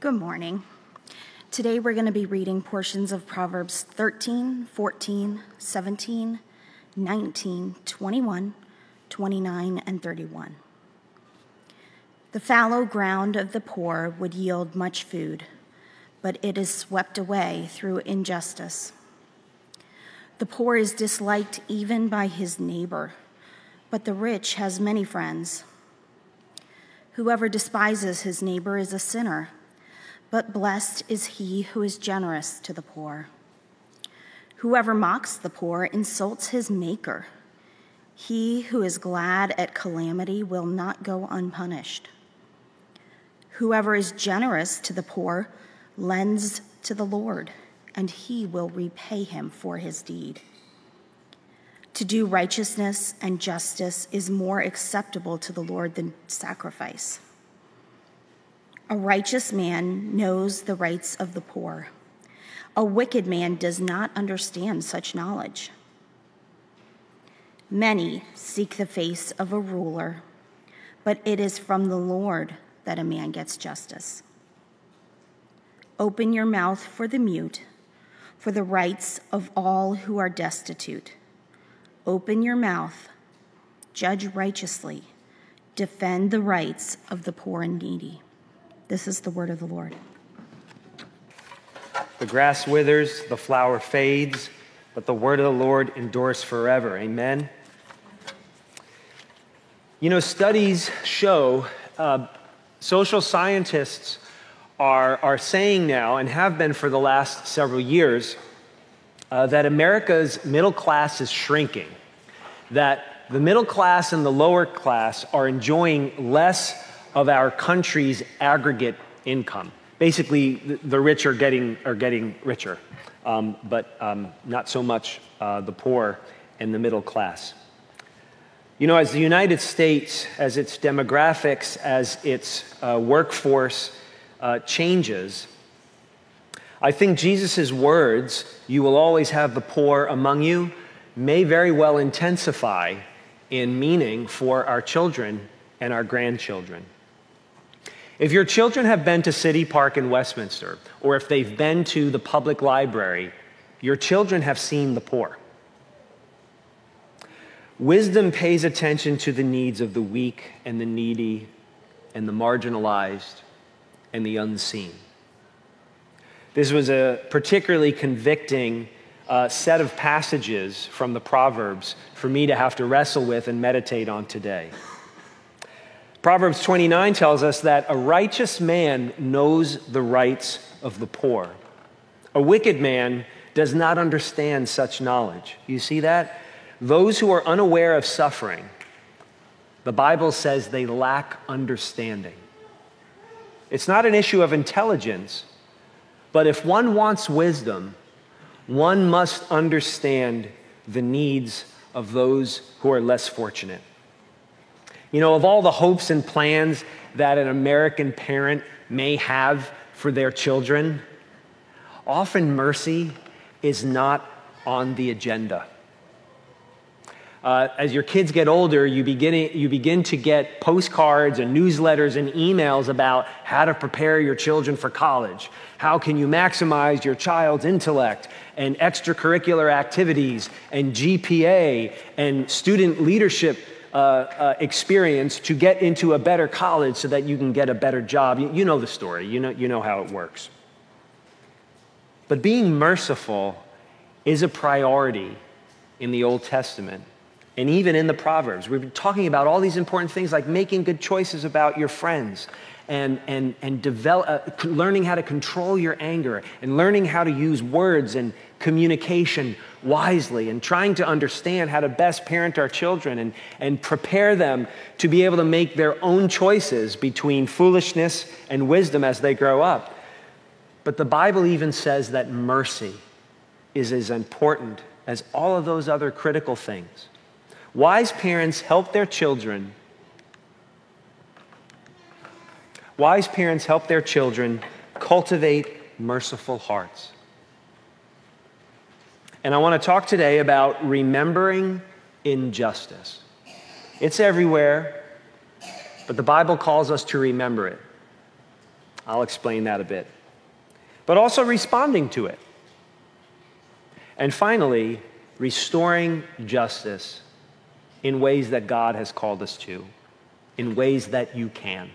Good morning. Today we're going to be reading portions of Proverbs 13, 14, 17, 19, 21, 29, and 31. The fallow ground of the poor would yield much food, but it is swept away through injustice. The poor is disliked even by his neighbor, but the rich has many friends. Whoever despises his neighbor is a sinner, but blessed is he who is generous to the poor. Whoever mocks the poor insults his maker. He who is glad at calamity will not go unpunished. Whoever is generous to the poor lends to the Lord, and he will repay him for his deed. To do righteousness and justice is more acceptable to the Lord than sacrifice. A righteous man knows the rights of the poor. A wicked man does not understand such knowledge. Many seek the face of a ruler, but it is from the Lord that a man gets justice. Open your mouth for the mute, for the rights of all who are destitute. Open your mouth, judge righteously, defend the rights of the poor and needy. This is the word of the Lord. The grass withers, the flower fades, but the word of the Lord endures forever. Amen. You know, studies show, social scientists are saying now, and have been for the last several years, that America's middle class is shrinking, that the middle class and the lower class are enjoying less of our country's aggregate income. Basically, the rich are getting richer, but not so much the poor and the middle class. You know, as the United States, as its demographics, as its workforce changes, I think Jesus' words, "You will always have the poor among you," may very well intensify in meaning for our children and our grandchildren. If your children have been to City Park in Westminster, or if they've been to the public library, your children have seen the poor. Wisdom pays attention to the needs of the weak and the needy and the marginalized and the unseen. This was a particularly convicting set of passages from the Proverbs for me to have to wrestle with and meditate on today. Proverbs 29 tells us that a righteous man knows the rights of the poor. A wicked man does not understand such knowledge. You see that? Those who are unaware of suffering, the Bible says they lack understanding. It's not an issue of intelligence, but if one wants wisdom, one must understand the needs of those who are less fortunate. You know, of all the hopes and plans that an American parent may have for their children, often mercy is not on the agenda. As your kids get older, you begin to get postcards and newsletters and emails about how to prepare your children for college. How can you maximize your child's intellect and extracurricular activities and GPA and student leadership experience to get into a better college so that you can get a better job. You know the story. You know how it works. But being merciful is a priority in the Old Testament and even in the Proverbs. We've been talking about all these important things like making good choices about your friends and learning how to control your anger and learning how to use words and communication wisely and trying to understand how to best parent our children and prepare them to be able to make their own choices between foolishness and wisdom as they grow up. But the Bible even says that mercy is as important as all of those other critical things. Wise parents help their children cultivate merciful hearts. And I want to talk today about remembering injustice. It's everywhere, but the Bible calls us to remember it. I'll explain that a bit. But also responding to it. And finally, restoring justice in ways that God has called us to, in ways that you can.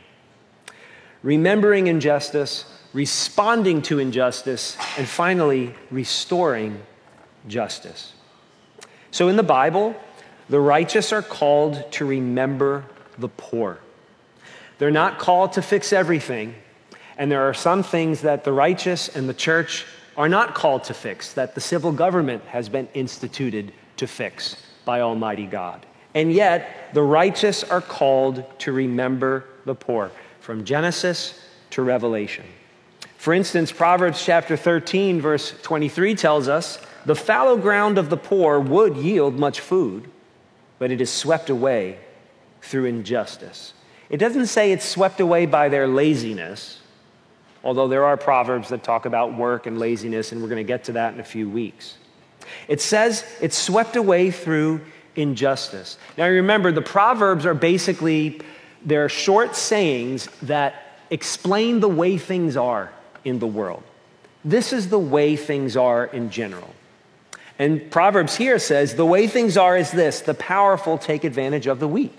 Remembering injustice, responding to injustice, and finally, restoring justice. So in the Bible, the righteous are called to remember the poor. They're not called to fix everything, and there are some things that the righteous and the church are not called to fix, that the civil government has been instituted to fix by Almighty God. And yet, the righteous are called to remember the poor, from Genesis to Revelation. For instance, Proverbs chapter 13, verse 23 tells us, "The fallow ground of the poor would yield much food, but it is swept away through injustice." It doesn't say it's swept away by their laziness, although there are proverbs that talk about work and laziness, and we're going to get to that in a few weeks. It says it's swept away through injustice. Now remember, the proverbs are basically, they're short sayings that explain the way things are in the world. This is the way things are in general. And Proverbs here says, the way things are is this: the powerful take advantage of the weak.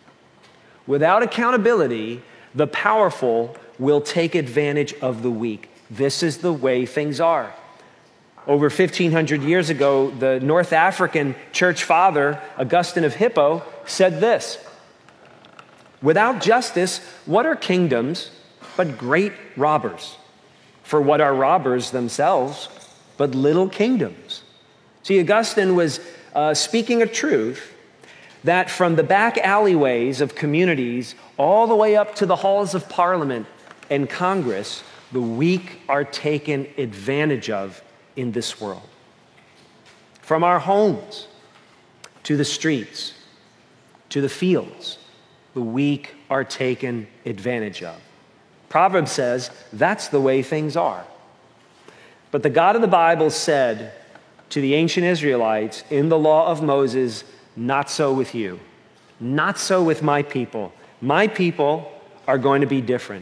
Without accountability, the powerful will take advantage of the weak. This is the way things are. Over 1,500 years ago, the North African church father, Augustine of Hippo, said this: "Without justice, what are kingdoms but great robbers? For what are robbers themselves but little kingdoms?" See, Augustine was speaking a truth that from the back alleyways of communities all the way up to the halls of Parliament and Congress, the weak are taken advantage of in this world. From our homes to the streets to the fields, the weak are taken advantage of. Proverbs says that's the way things are. But the God of the Bible said to the ancient Israelites in the law of Moses, "Not so with you. Not so with my people. My people are going to be different."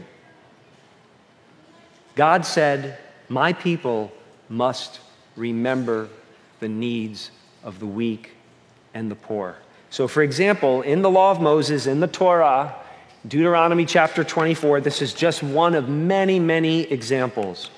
God said, "My people must remember the needs of the weak and the poor." So, for example, in the law of Moses, in the Torah, Deuteronomy chapter 24, this is just one of many, many examples.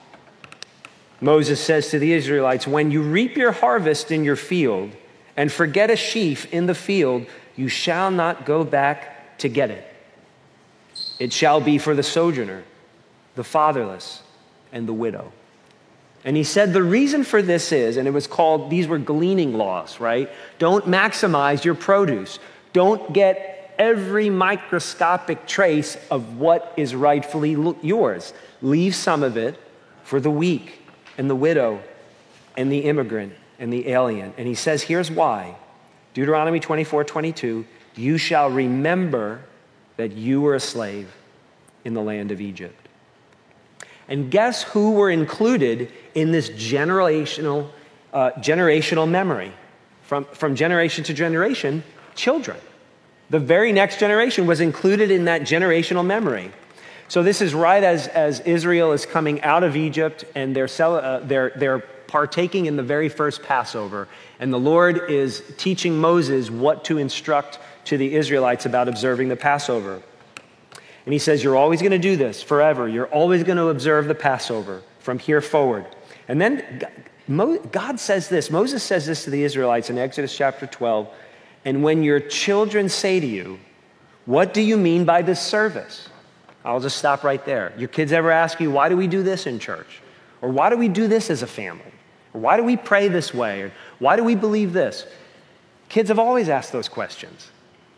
Moses says to the Israelites, "When you reap your harvest in your field and forget a sheaf in the field, you shall not go back to get it. It shall be for the sojourner, the fatherless, and the widow." And he said the reason for this is, and it was called, these were gleaning laws, right? Don't maximize your produce. Don't get every microscopic trace of what is rightfully yours. Leave some of it for the weak and the widow and the immigrant and the alien. And he says, here's why. Deuteronomy 24:22, "You shall remember that you were a slave in the land of Egypt." And guess who were included in this generational memory? From generation to generation, children. The very next generation was included in that generational memory. So this is right as Israel is coming out of Egypt, and they're partaking in the very first Passover. And the Lord is teaching Moses what to instruct to the Israelites about observing the Passover. And he says, you're always going to do this forever. You're always going to observe the Passover from here forward. And then God says this, Moses says this to the Israelites in Exodus chapter 12, "And when your children say to you, 'What do you mean by this service?'" I'll just stop right there. Your kids ever ask you, "Why do we do this in church?" Or "Why do we do this as a family?" Or "Why do we pray this way?" Or "Why do we believe this?" Kids have always asked those questions.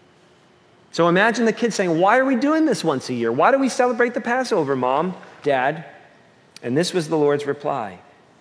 So imagine the kids saying, "Why are we doing this once a year? Why do we celebrate the Passover, Mom, Dad?" And this was the Lord's reply.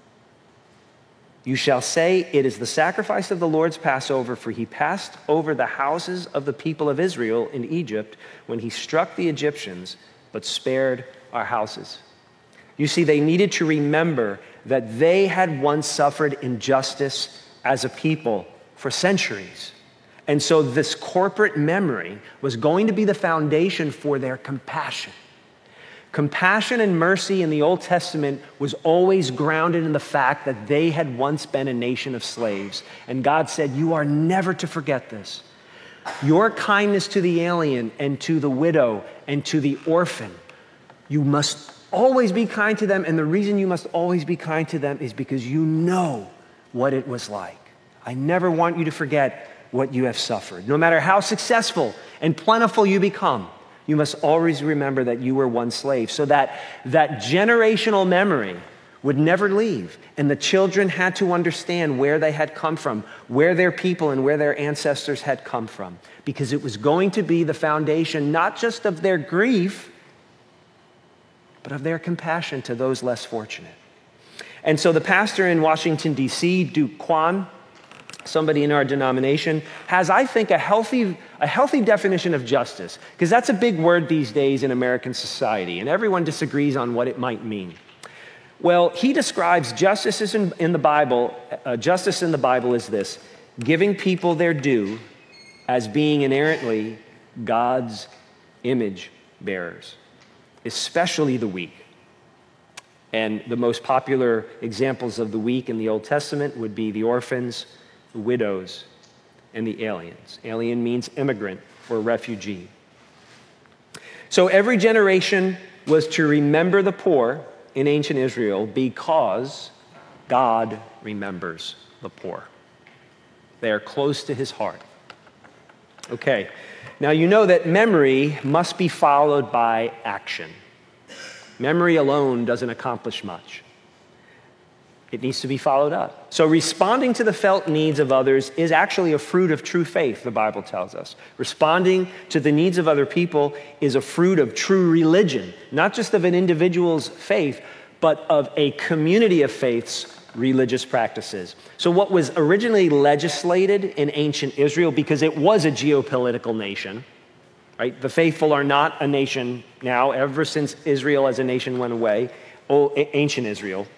"You shall say, 'It is the sacrifice of the Lord's Passover, for he passed over the houses of the people of Israel in Egypt when he struck the Egyptians, but spared our houses.'" You see, they needed to remember that they had once suffered injustice as a people for centuries. And so this corporate memory was going to be the foundation for their compassion. Compassion and mercy in the Old Testament was always grounded in the fact that they had once been a nation of slaves. And God said, you are never to forget this. Your kindness to the alien and to the widow and to the orphan, you must always be kind to them. And the reason you must always be kind to them is because you know what it was like. I never want you to forget what you have suffered. No matter how successful and plentiful you become, you must always remember that you were one slave, so that generational memory would never leave. And the children had to understand where they had come from, where their people and where their ancestors had come from, because it was going to be the foundation not just of their grief, but of their compassion to those less fortunate. And so the pastor in Washington, D.C., Duke Kwon, somebody in our denomination, has, I think, a healthy definition of justice, because that's a big word these days in American society, and everyone disagrees on what it might mean. Well, he describes justice in the Bible. Justice in the Bible is this: giving people their due as being inherently God's image bearers, especially the weak. And the most popular examples of the weak in the Old Testament would be the orphans, the widows, and the aliens. Alien means immigrant or refugee. So every generation was to remember the poor in ancient Israel because God remembers the poor. They are close to his heart. Okay, now you know that memory must be followed by action. Memory alone doesn't accomplish much. It needs to be followed up. So responding to the felt needs of others is actually a fruit of true faith, the Bible tells us. Responding to the needs of other people is a fruit of true religion, not just of an individual's faith, but of a community of faith's religious practices. So what was originally legislated in ancient Israel, because it was a geopolitical nation, right? The faithful are not a nation now, ever since Israel as a nation went away, ancient Israel.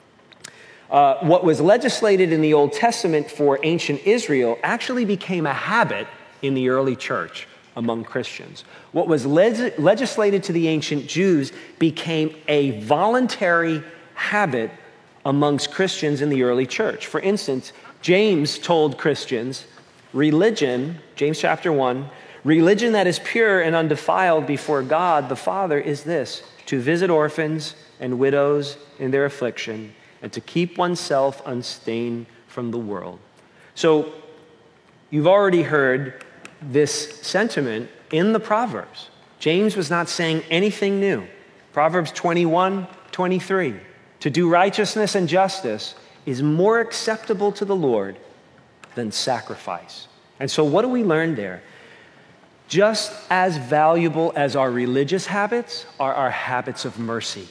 What was legislated in the Old Testament for ancient Israel actually became a habit in the early church among Christians. What was legislated to the ancient Jews became a voluntary habit amongst Christians in the early church. For instance, James told Christians, religion, James chapter 1, religion that is pure and undefiled before God the Father is this: to visit orphans and widows in their affliction, and to keep oneself unstained from the world. So you've already heard this sentiment in the Proverbs. James was not saying anything new. Proverbs 21:23, to do righteousness and justice is more acceptable to the Lord than sacrifice. And so what do we learn there? Just as valuable as our religious habits are our habits of mercy.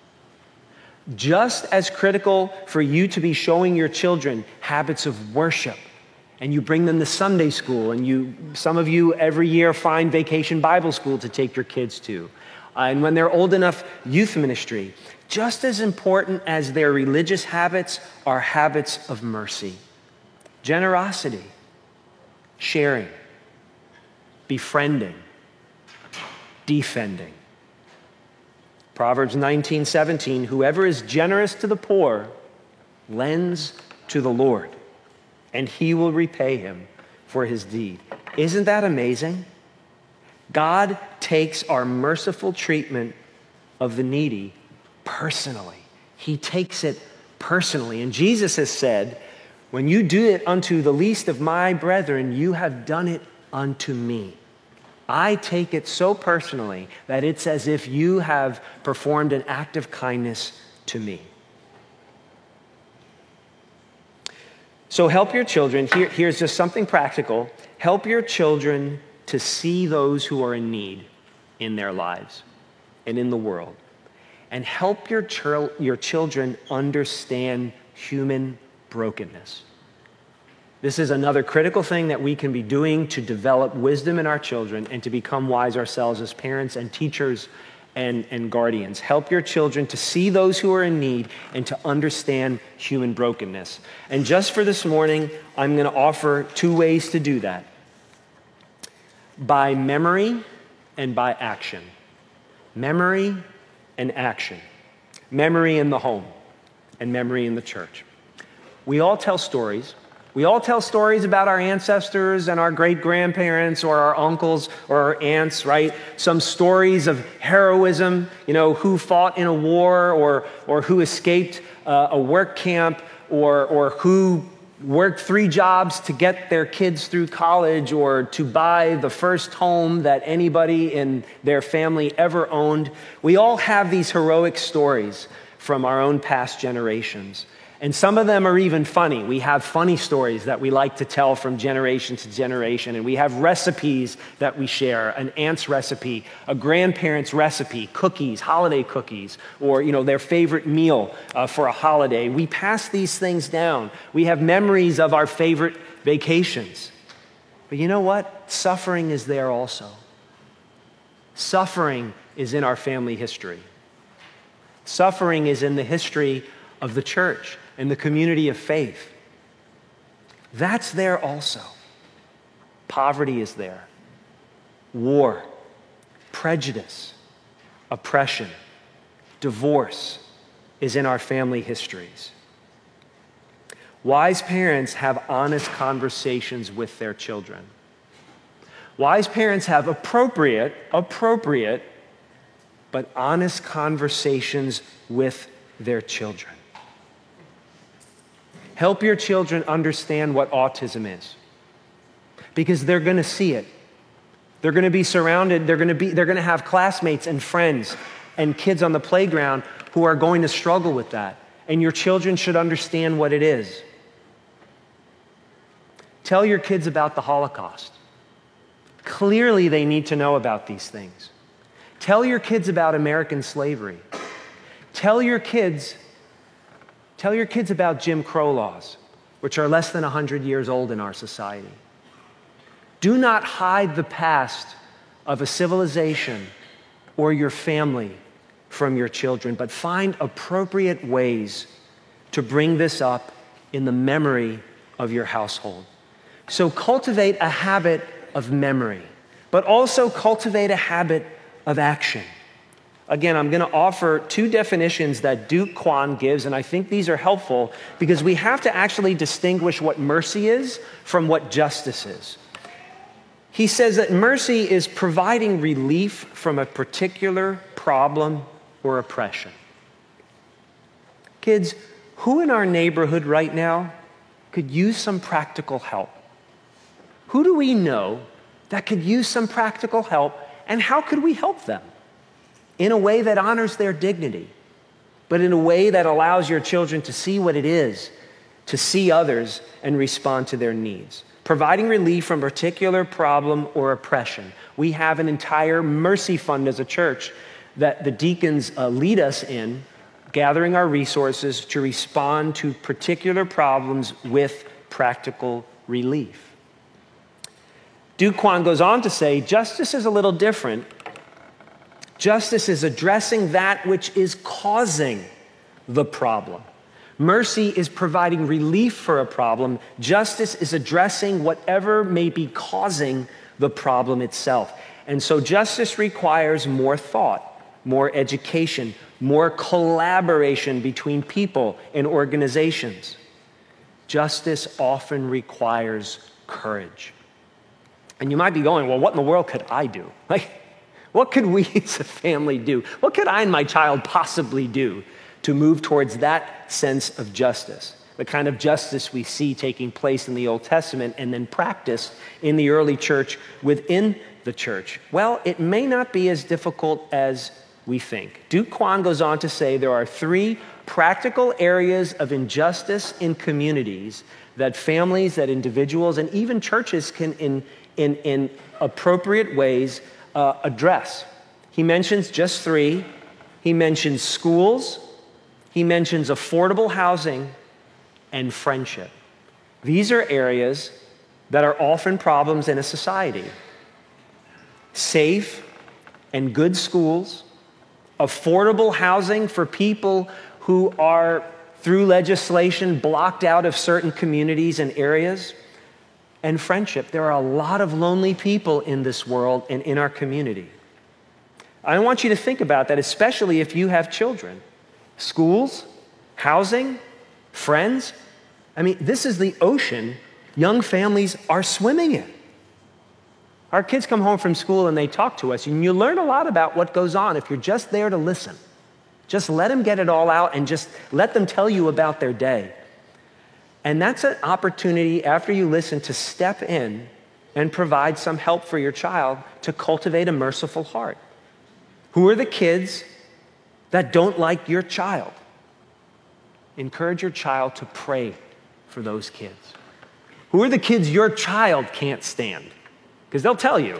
Just as critical for you to be showing your children habits of worship, and you bring them to Sunday school, and some of you every year find Vacation Bible School to take your kids to. And when they're old enough, youth ministry. Just as important as their religious habits are habits of mercy, generosity, sharing, befriending, defending. Proverbs 19:17, whoever is generous to the poor lends to the Lord, and he will repay him for his deed. Isn't that amazing? God takes our merciful treatment of the needy personally. He takes it personally. And Jesus has said, when you do it unto the least of my brethren, you have done it unto me. I take it so personally that it's as if you have performed an act of kindness to me. So help your children. Here's just something practical. Help your children to see those who are in need in their lives and in the world. And help your children understand human brokenness. This is another critical thing that we can be doing to develop wisdom in our children and to become wise ourselves as parents and teachers and guardians. Help your children to see those who are in need and to understand human brokenness. And just for this morning, I'm going to offer two ways to do that: by memory and by action. Memory and action. Memory in the home and memory in the church. We all tell stories. We all tell stories about our ancestors and our great-grandparents or our uncles or our aunts, right? Some stories of heroism, who fought in a war or who escaped a work camp or who worked 3 jobs to get their kids through college or to buy the first home that anybody in their family ever owned. We all have these heroic stories from our own past generations. And some of them are even funny. We have funny stories that we like to tell from generation to generation. And we have recipes that we share, an aunt's recipe, a grandparent's recipe, cookies, holiday cookies, or their favorite meal for a holiday. We pass these things down. We have memories of our favorite vacations. But you know what? Suffering is there also. Suffering is in our family history. Suffering is in the history of the church and the community of faith. That's there also. Poverty is there. War, prejudice, oppression, divorce is in our family histories. Wise parents have honest conversations with their children. Wise parents have appropriate, but honest conversations with their children. Help your children understand what autism is, because they're going to see it. They're going to be surrounded, they're going to have classmates and friends and kids on the playground who are going to struggle with that. And your children should understand what it is. Tell your kids about the Holocaust. Clearly, they need to know about these things. Tell your kids about American slavery. Tell your kids about Jim Crow laws, which are less than 100 years old in our society. Do not hide the past of a civilization or your family from your children, but find appropriate ways to bring this up in the memory of your household. So cultivate a habit of memory, but also cultivate a habit of action. Again, I'm going to offer 2 definitions that Duke Kwon gives, and I think these are helpful because we have to actually distinguish what mercy is from what justice is. He says that mercy is providing relief from a particular problem or oppression. Kids, who in our neighborhood right now could use some practical help? Who do we know that could use some practical help, and how could we help them? In a way that honors their dignity, but in a way that allows your children to see what it is to see others and respond to their needs. Providing relief from a particular problem or oppression. We have an entire mercy fund as a church that the deacons lead us in, gathering our resources to respond to particular problems with practical relief. Duke Kwon goes on to say, justice is a little different. Justice is addressing that which is causing the problem. Mercy is providing relief for a problem. Justice is addressing whatever may be causing the problem itself. And so justice requires more thought, more education, more collaboration between people and organizations. Justice often requires courage. And you might be going, well, what in the world could I do? What could we as a family do? What could I and my child possibly do to move towards that sense of justice? The kind of justice we see taking place in the Old Testament and then practiced in the early church within the church. Well, it may not be as difficult as we think. Duke Kwon goes on to say there are 3 practical areas of injustice in communities that families, that individuals, and even churches can, in appropriate ways, address. He mentions just 3. He mentions schools, he mentions affordable housing, and friendship. These are areas that are often problems in a society. Safe and good schools, affordable housing for people who are, through legislation, blocked out of certain communities and areas, and friendship. There are a lot of lonely people in this world and in our community. I want you to think about that, especially if you have children. Schools, housing, friends. I mean, this is the ocean young families are swimming in. Our kids come home from school and they talk to us, and you learn a lot about what goes on if you're just there to listen. Just let them get it all out and just let them tell you about their day. And that's an opportunity after you listen to step in and provide some help for your child to cultivate a merciful heart. Who are the kids that don't like your child? Encourage your child to pray for those kids. Who are the kids your child can't stand? Because they'll tell you.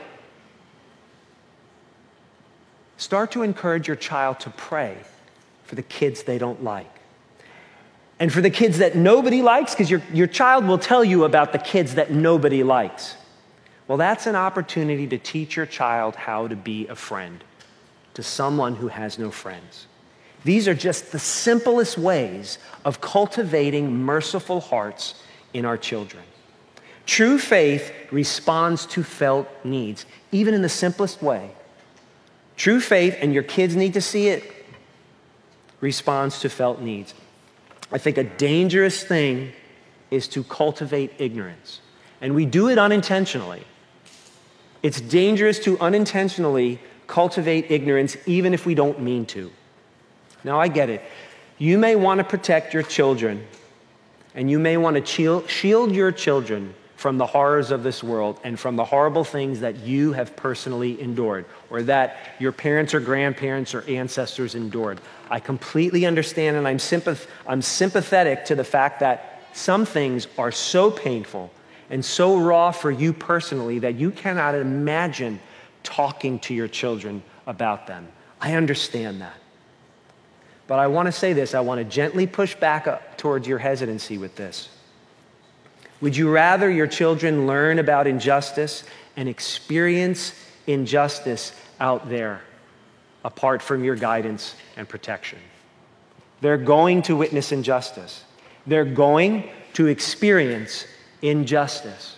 Start to encourage your child to pray for the kids they don't like. And for the kids that nobody likes, because your child will tell you about the kids that nobody likes. Well, that's an opportunity to teach your child how to be a friend to someone who has no friends. These are just the simplest ways of cultivating merciful hearts in our children. True faith responds to felt needs, even in the simplest way. True faith, and your kids need to see it, responds to felt needs. I think a dangerous thing is to cultivate ignorance, and we do it unintentionally. It's dangerous to unintentionally cultivate ignorance, even if we don't mean to. Now, I get it. You may want to protect your children, and you may want to shield your children from the horrors of this world and from the horrible things that you have personally endured or that your parents or grandparents or ancestors endured. I completely understand, and I'm sympathetic to the fact that some things are so painful and so raw for you personally that you cannot imagine talking to your children about them. I understand that. But I want to say this. I want to gently push back up towards your hesitancy with this. Would you rather your children learn about injustice and experience injustice out there apart from your guidance and protection? They're going to witness injustice. They're going to experience injustice.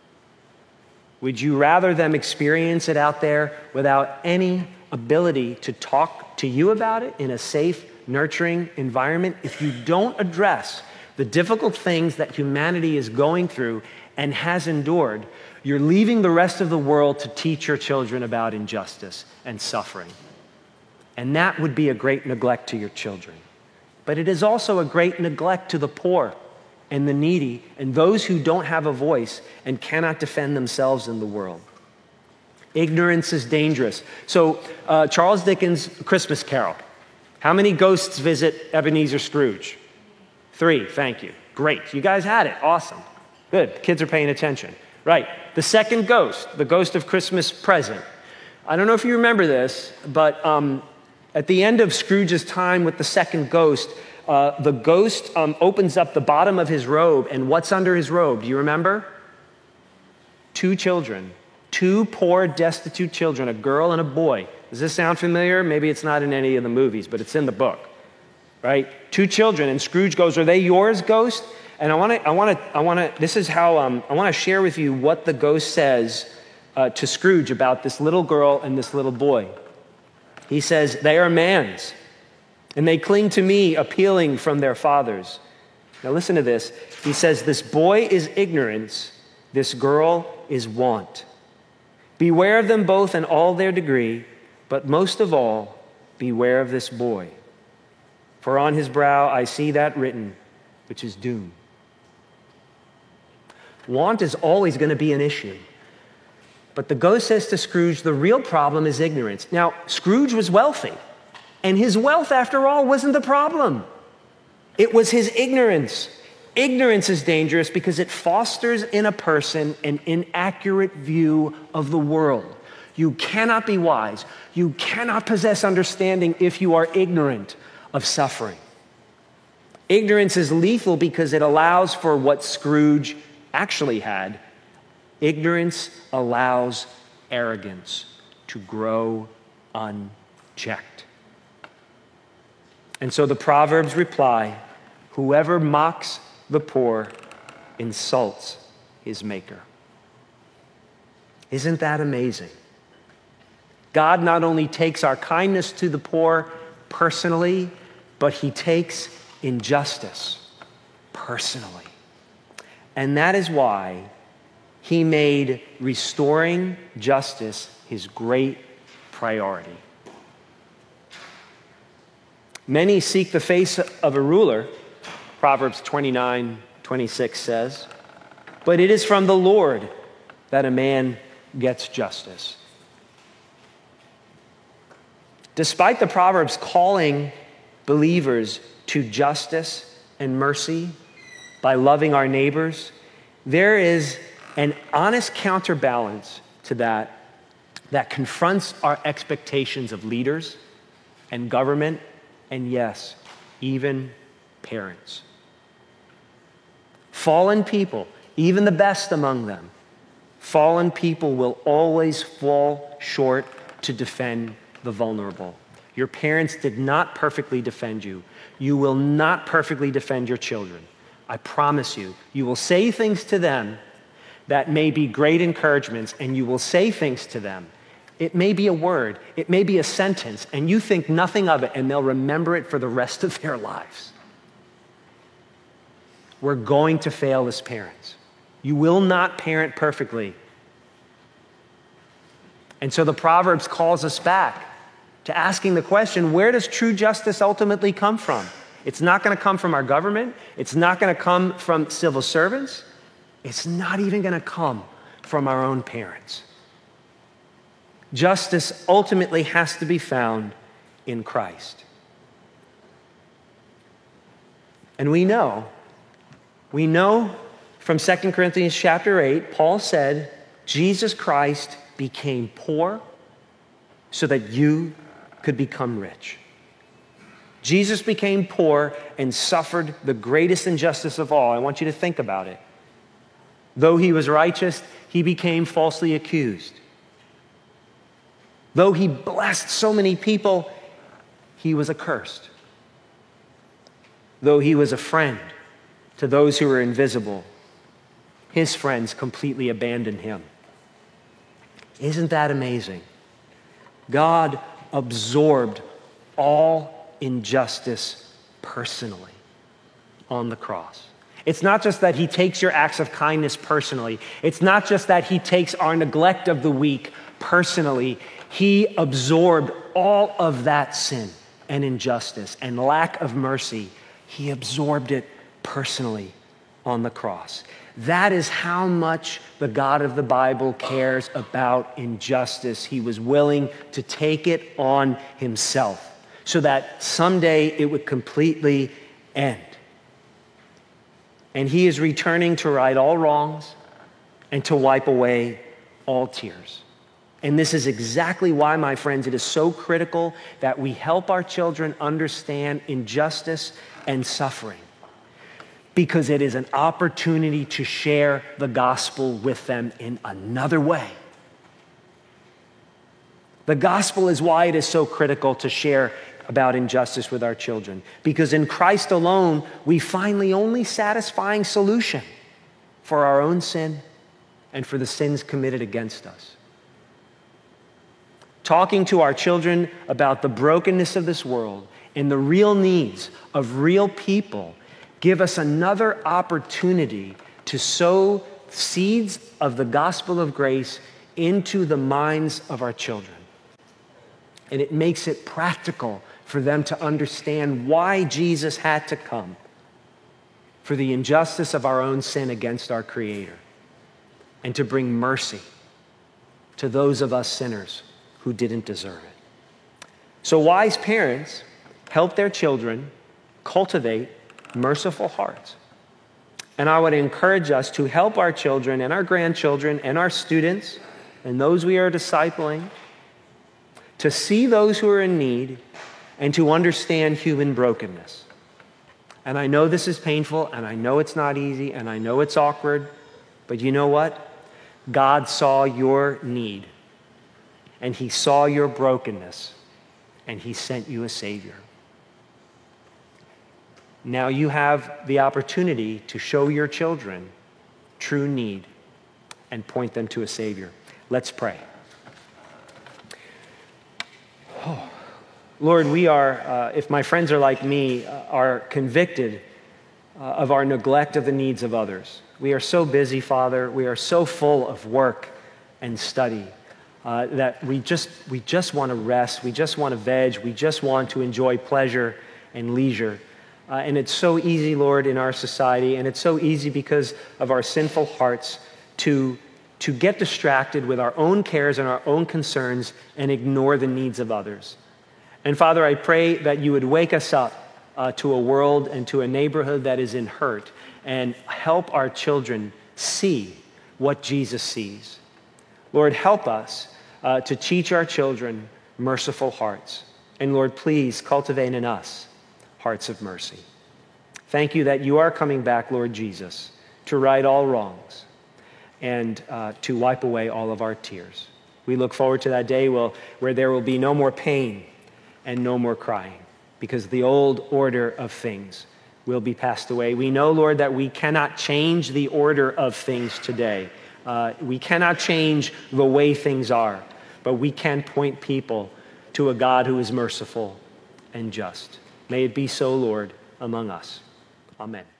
Would you rather them experience it out there without any ability to talk to you about it in a safe, nurturing environment? If you don't address the difficult things that humanity is going through and has endured, you're leaving the rest of the world to teach your children about injustice and suffering. And that would be a great neglect to your children. But it is also a great neglect to the poor and the needy and those who don't have a voice and cannot defend themselves in the world. Ignorance is dangerous. So Charles Dickens' Christmas Carol. How many ghosts visit Ebenezer Scrooge? 3, thank you. Great, you guys had it, awesome. Good, kids are paying attention. Right, the second ghost, the ghost of Christmas Present. I don't know if you remember this, but at the end of Scrooge's time with the second ghost, the ghost opens up the bottom of his robe, and what's under his robe? Do you remember? 2 children, 2 poor, destitute children, a girl and a boy. Does this sound familiar? Maybe it's not in any of the movies, but it's in the book, right? 2 children, and Scrooge goes, "Are they yours, ghost?" And I want to. This is how I want to share with you what the ghost says to Scrooge about this little girl and this little boy. He says, "They are man's, and they cling to me, appealing from their fathers." Now listen to this. He says, "This boy is ignorance, this girl is want. Beware of them both in all their degree, but most of all, beware of this boy. For on his brow I see that written, which is doom." Want is always going to be an issue. But the ghost says to Scrooge, the real problem is ignorance. Now, Scrooge was wealthy, and his wealth, after all, wasn't the problem. It was his ignorance. Ignorance is dangerous because it fosters in a person an inaccurate view of the world. You cannot be wise. You cannot possess understanding if you are ignorant of suffering. Ignorance is lethal because it allows for what Scrooge actually had. Ignorance allows arrogance to grow unchecked. And so the Proverbs reply, "Whoever mocks the poor insults his maker." Isn't that amazing? God not only takes our kindness to the poor personally, but he takes injustice personally. And that is why he made restoring justice his great priority. Many seek the face of a ruler, Proverbs 29:26 says, but it is from the Lord that a man gets justice. Despite the Proverbs calling believers to justice and mercy by loving our neighbors, there is an honest counterbalance to that confronts our expectations of leaders and government, and yes, even parents. Fallen people, even the best among them, fallen people will always fall short to defend the vulnerable. Your parents did not perfectly defend you. You will not perfectly defend your children. I promise you. You will say things to them that may be great encouragements, and you will say things to them. It may be a word, it may be a sentence, and you think nothing of it, and they'll remember it for the rest of their lives. We're going to fail as parents. You will not parent perfectly. And so the Proverbs calls us back to asking the question, where does true justice ultimately come from? It's not going to come from our government. It's not going to come from civil servants. It's not even going to come from our own parents. Justice ultimately has to be found in Christ. And we know from 2 Corinthians chapter 8, Paul said, Jesus Christ became poor so that you could become rich. Jesus became poor and suffered the greatest injustice of all. I want you to think about it. Though he was righteous, he became falsely accused. Though he blessed so many people, he was accursed. Though he was a friend to those who were invisible, his friends completely abandoned him. Isn't that amazing? God absorbed all injustice personally on the cross. It's not just that he takes your acts of kindness personally. It's not just that he takes our neglect of the weak personally. He absorbed all of that sin and injustice and lack of mercy. He absorbed it personally on the cross. That is how much the God of the Bible cares about injustice. He was willing to take it on himself so that someday it would completely end. And he is returning to right all wrongs and to wipe away all tears. And this is exactly why, my friends, it is so critical that we help our children understand injustice and suffering, because it is an opportunity to share the gospel with them in another way. The gospel is why it is so critical to share about injustice with our children, because in Christ alone, we find the only satisfying solution for our own sin and for the sins committed against us. Talking to our children about the brokenness of this world and the real needs of real people give us another opportunity to sow seeds of the gospel of grace into the minds of our children. And it makes it practical for them to understand why Jesus had to come for the injustice of our own sin against our Creator and to bring mercy to those of us sinners who didn't deserve it. So wise parents help their children cultivate merciful hearts. And I would encourage us to help our children and our grandchildren and our students and those we are discipling to see those who are in need and to understand human brokenness. And I know this is painful, and I know it's not easy, and I know it's awkward, but you know what? God saw your need, and he saw your brokenness, and he sent you a Savior. Now you have the opportunity to show your children true need and point them to a Savior. Let's pray. Lord, we are, if my friends are like me, are convicted of our neglect of the needs of others. We are so busy, Father. We are so full of work and study that we just want to rest. We just want to veg. We just want to enjoy pleasure and leisure. And it's so easy, Lord, in our society, and it's so easy because of our sinful hearts to get distracted with our own cares and our own concerns and ignore the needs of others. And Father, I pray that you would wake us up to a world and to a neighborhood that is in hurt and help our children see what Jesus sees. Lord, help us to teach our children merciful hearts. And Lord, please cultivate in us hearts of mercy. Thank you that you are coming back, Lord Jesus, to right all wrongs and to wipe away all of our tears. We look forward to that day where there will be no more pain and no more crying, because the old order of things will be passed away. We know, Lord, that we cannot change the order of things today. We cannot change the way things are, but we can point people to a God who is merciful and just. May it be so, Lord, among us. Amen.